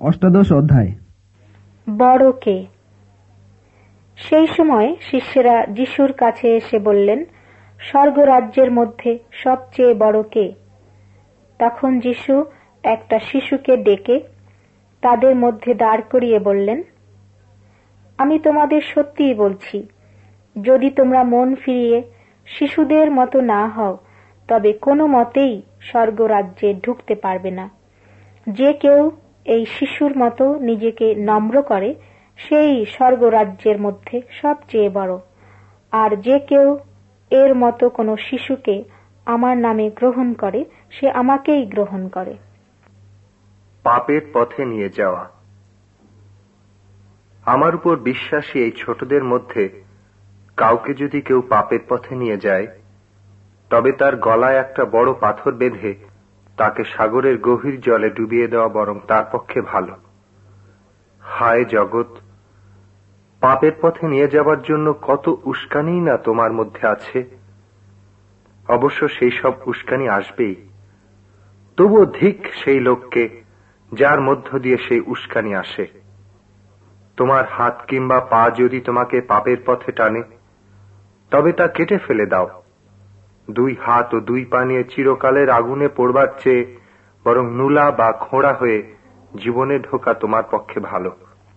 অষ্টাদশ অধ্যায়। বড় কে? সেই সময় শিষ্যেরা যিশুর কাছে এসে বললেন, স্বর্গরাজ্যের মধ্যে সবচেয়ে বড় কে? তখন যিশু একটা শিশুকে ডেকে তাদের মধ্যে দাঁড় করিয়ে বললেন, আমি তোমাদের সত্যিই বলছি, যদি তোমরা মন ফিরিয়ে শিশুদের মতো না হও, তবে কোনো মতেই স্বর্গরাজ্যে ঢুকতে পারবে না। যে কেউ এই শিশুর মতো নিজেকে নম্র করে, সেই স্বর্গরাজ্যের মধ্যে সবচেয়ে বড়। আর যে কেউ এর মতো কোনো শিশুকে আমার নামে গ্রহণ করে, সে আমাকেই গ্রহণ করে। পাপের পথে নিয়ে যাওয়া। আমার উপর বিশ্বাসী এই ছোটদের মধ্যে কাউকে যদি কেউ পাপের পথে নিয়ে যায়, তবে তার গলায় একটা বড় পাথর বেঁধে তাকে সাগরের গভীর জলে ডুবিয়ে দেওয়া বরং তার পক্ষে ভালো। হায় জগৎ, পাপের পথে নিয়ে যাবার জন্য কত উস্কানি না তোমার মধ্যে আছে। অবশ্য সেই সব উস্কানি আসবেই, তবুও ধিক সেই লোককে যার মধ্য দিয়ে সেই উস্কানি আসে। তোমার হাত কিংবা পা যদি তোমাকে পাপের পথে টানে, তবে তা কেটে ফেলে দাও। দুই হাত ও দুই পা নিয়ে চিরকালের আগুনে পড়বার চেয়ে বরং নুলা বা খোঁড়া হয়ে জীবনে ঢোকা তোমার পক্ষে ভালো।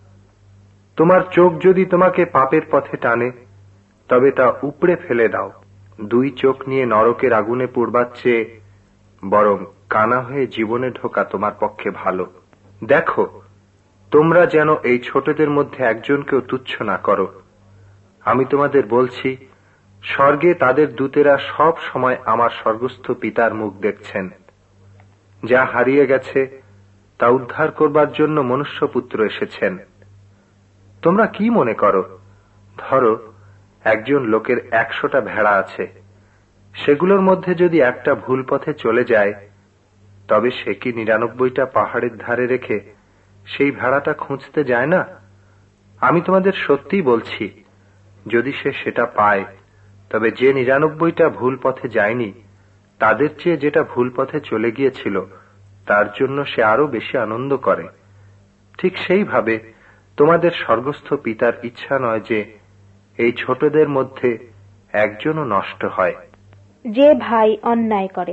তোমার চোখ যদি তোমাকে পাপের পথে টানে, তবে তা উপড়ে ফেলে দাও। দুই চোখ নিয়ে নরকের আগুনে পড়বার চেয়ে বরং কানা হয়ে জীবনে ঢোকা তোমার পক্ষে ভালো। দেখো, তোমরা যেন এই ছোটদের মধ্যে একজনকেও তুচ্ছ না করো। আমি তোমাদের বলছি, স্বর্গে তাদের দূতেরা সব সময় আমার স্বর্গস্থ পিতার মুখ দেখছেন। যা হারিয়ে গেছে তা উদ্ধার করবার জন্য মনুষ্যপুত্র এসেছেন। তোমরা কি মনে করো, ধরো একজন লোকের 100টা ভেড়া আছে, সেগুলোর মধ্যে যদি একটা ভুল পথে চলে যায়, তবে সে কি 99টা পাহাড়ের ধারে রেখে সেই ভেড়াটা খুঁজতে যায় না? আমি তোমাদের সত্যিই বলছি, যদি সে সেটা পায়, তবে যে 99টা ভুল পথে যায়নি, তাদের চেয়ে যেটা ভুল পথে চলে গিয়েছিল তার জন্য সে আরো বেশি আনন্দ করে। ঠিক সেইভাবে তোমাদের স্বর্গস্থ পিতার ইচ্ছা নয় যে এই ছোটদের মধ্যে একজনও নষ্ট হয়। যে ভাই অন্যায় করে।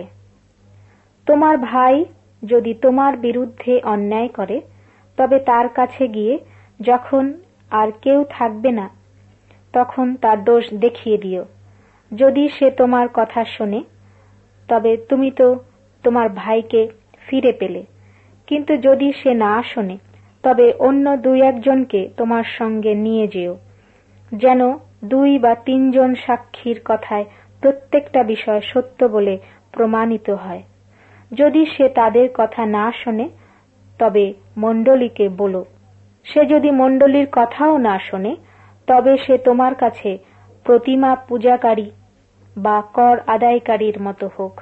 তোমার ভাই যদি তোমার বিরুদ্ধে অন্যায় করে, তবে তার কাছে গিয়ে যখন আর কেউ থাকবে না, তখন তার দোষ দেখিয়ে দিও। যদি সে তোমার কথা শোনে, তবে তুমি তো তোমার ভাইকে ফিরে পেলে। কিন্তু যদি সে না শোনে, তবে অন্য 2-1 জনকে তোমার সঙ্গে নিয়ে যেও, যেন 2 বা 3 জন সাক্ষীর কথায় প্রত্যেকটা বিষয় সত্য বলে প্রমাণিত হয়। যদি সে তাদের কথা না শোনে, তবে মণ্ডলীকে বলো। সে যদি মণ্ডলীর কথাও না শোনে, তবে সে তোমার কাছে প্রতিমা পূজাকারী বা কর আদায়কারীর মতো হোক।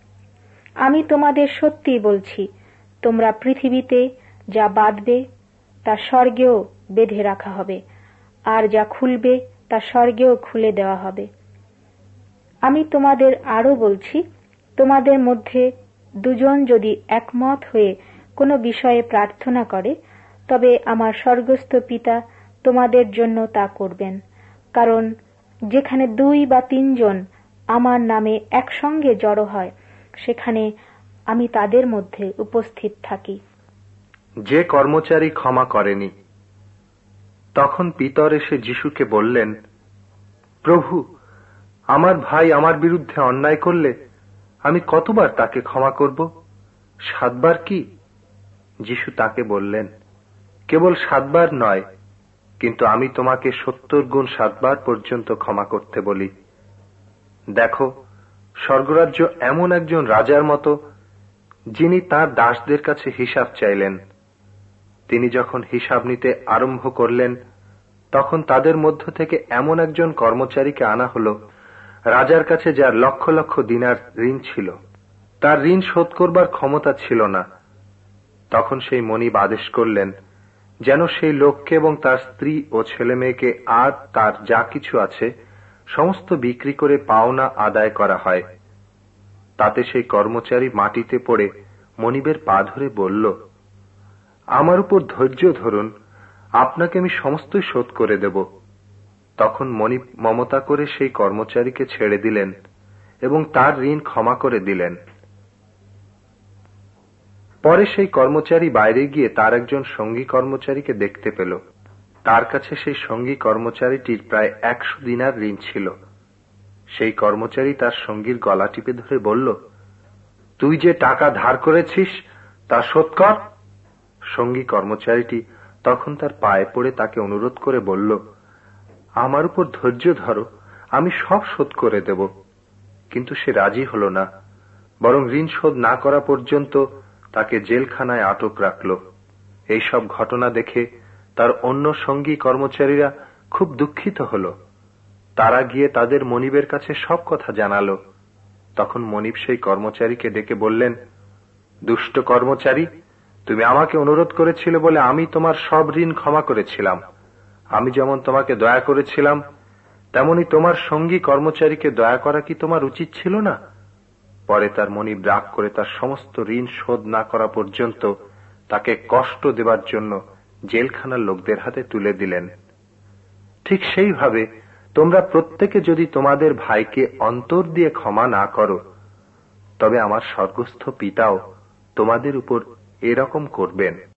আমি তোমাদের সত্যি বলছি, তোমরা পৃথিবীতে যা বাঁধবে তা স্বর্গেও বেঁধে রাখা হবে, আর যা খুলবে তা স্বর্গেও খুলে দেওয়া হবে। আমি তোমাদের আরো বলছি, তোমাদের মধ্যে 2 জন যদি একমত হয়ে কোনো বিষয়ে প্রার্থনা করে, তবে আমার স্বর্গস্থ পিতা তোমাদের জন্য তা করবেন। কারণ যেখানে 2 বা 3 জন আমার নামে একসঙ্গে জড়ো হয়, সেখানে আমি তাদের মধ্যে উপস্থিত থাকি। যে কর্মচারী ক্ষমা করেনি। তখন পিতর এসে যিশুকে বললেন, প্রভু, আমার ভাই আমার বিরুদ্ধে অন্যায় করলে আমি কতবার তাকে ক্ষমা করব? 7 বার কি? যিশু তাকে বললেন, কেবল 7 বার নয়, কিন্তু আমি তোমাকে 70 গুণ 7 বার পর্যন্ত ক্ষমা করতে বলি। দেখো, স্বর্গরাজ্য এমন একজন রাজার মতো, যিনি তার দাসদের কাছে হিসাব চাইলেন। তিনি যখন হিসাব নিতে আরম্ভ করলেন, তখন তাদের মধ্য থেকে এমন একজন কর্মচারীকে আনা হলো, রাজার কাছে যার লক্ষ লক্ষ দিনার ঋণ ছিল। তার ঋণ শোধ করবার ক্ষমতা ছিল না। তখন সেই মনিব আদেশ করলেন, যেন সেই লোককে এবং তার স্ত্রী ও ছেলে মেয়েকে আর তার যা কিছু আছে সমস্ত বিক্রি করে পাওনা আদায় করা হয়। তাতে সেই কর্মচারী মাটিতে পড়ে মনিবের পা ধরে বলল, আমার উপর ধৈর্য ধরুন, আপনাকে আমি সমস্তই শোধ করে দেব। তখন মনিব মমতা করে সেই কর্মচারীকে ছেড়ে দিলেন এবং তার ঋণ ক্ষমা করে দিলেন। পরে সেই কর্মচারী বাইরে গিয়ে তার একজন সঙ্গী কর্মচারীকে দেখতে পেল। তার কাছে সেই সঙ্গী কর্মচারীটির প্রায় 100 দিনার ঋণ ছিল। সেই কর্মচারী তার সঙ্গীর গলা টিপে ধরে বলল, তুই যে টাকা ধার করেছিস তা শোধ কর। সঙ্গী কর্মচারীটি তখন তার পায়ে পড়ে তাকে অনুরোধ করে বলল, আমার উপর ধৈর্য ধরো, আমি সব শোধ করে দেব। কিন্তু সে রাজি হল না, বরং ঋণ শোধ না করা পর্যন্ত তাকে জেলখানায় আটক রাখল। এইসব ঘটনা দেখে তার অন্য সঙ্গী কর্মচারীরা খুব দুঃখিত হল। তারা গিয়ে তাদের মনিবের কাছে সব কথা জানালো। তখন মনিব সেই কর্মচারীকে ডেকে বললেন, দুষ্ট কর্মচারী, তুমি আমাকে অনুরোধ করেছিলে বলে আমি তোমার সব ঋণ ক্ষমা করেছিলাম। আমি যেমন তোমাকে দয়া করেছিলাম, তেমনি তোমার সঙ্গী কর্মচারীকে দয়া করা কি তোমার উচিত ছিল না? পরে তার মনিব রাগ করে তার সমস্ত ঋণ শোধ না করা পর্যন্ত তাকে কষ্ট দেবার জন্য জেলখানার লোকদের হাতে তুলে দিলেন। ঠিক সেইভাবে তোমরা প্রত্যেকে যদি তোমাদের ভাইকে অন্তর দিয়ে ক্ষমা না করো, তবে আমার স্বর্গস্থ পিতাও তোমাদের উপর এরকম করবেন।